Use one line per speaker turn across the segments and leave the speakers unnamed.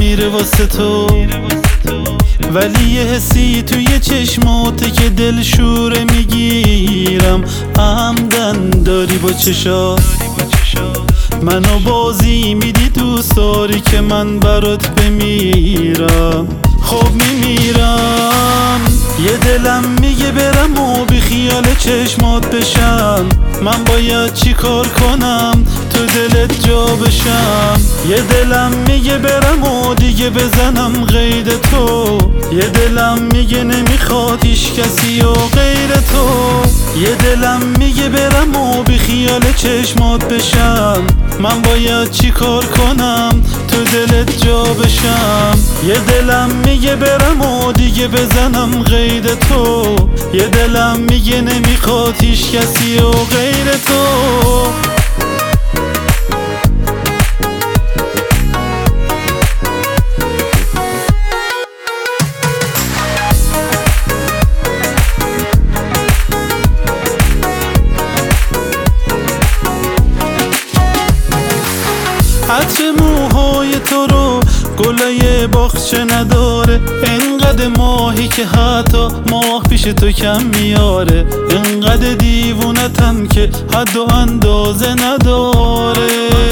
میره واسه تو، ولی یه حسی توی چشماته که دل شوره میگیرم. عمدن داری با چشات منو بازی میدی، دوست داری که من برات بمیرم. خب میمیرم، یه دلم میگه برم و بی خیال چشمات بشم. من باید چی کار کنم تو دلت جا بشم؟ یه دلم میگه برم و دیگه بزنم غیر تو، یه دلم میگه نمیخواد هیچ کسی و غیر تو. یه دلم میگه برم و بی خیال چشمات بشم. من باید چی کار کنم تو دلت جا بشم؟ یه دلم میگه برم و دیگه بزنم غیر تو، یه دلم میگه نمیخواد هیچ کسی و غیر تو. عطر موهای تو رو گلای باغچه نداره، انقدر ماهی که حتی ماه پیش تو کم میاره. انقدر دیوونتم که حد و اندازه نداره.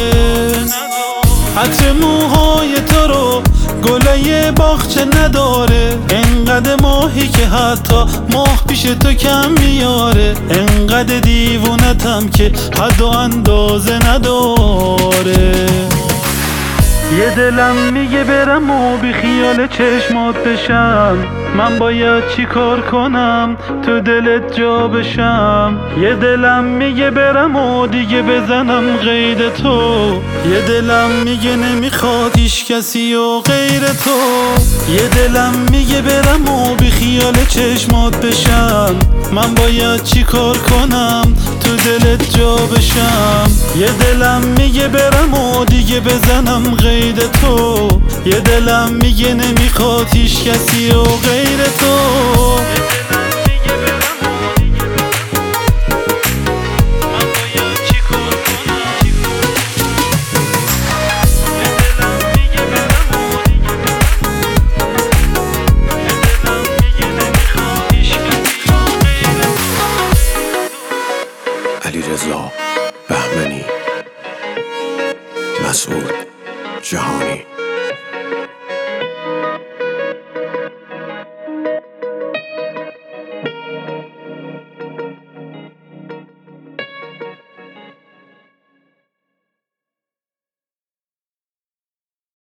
عطر موهای تو رو گلای باغچه نداره، انقدر ماهی که حتی ماه پیش تو کم میاره. انقدر دیوونتم که حد و اندازه نداره. یه دلم میگه برم و بی خیال چشمات بشم. من باید چی کار کنم تو دلت جا بشم؟ یه دلم میگه برم و دیگه بزنم غیر تو، یه دلم میگه نمیخواد هیچ کسی و غیر تو. یه دلم میگه برم و بی خیال چشمات بشم. من باید چی کار کنم تو دلت جا بشم؟ یه دلم میگه برم و دیگه بزنم غیر تو، یه دلم میگه نمیخواد هیچ کسی و غیر تو.
علیرضا بهمنی، مسعود جهانی.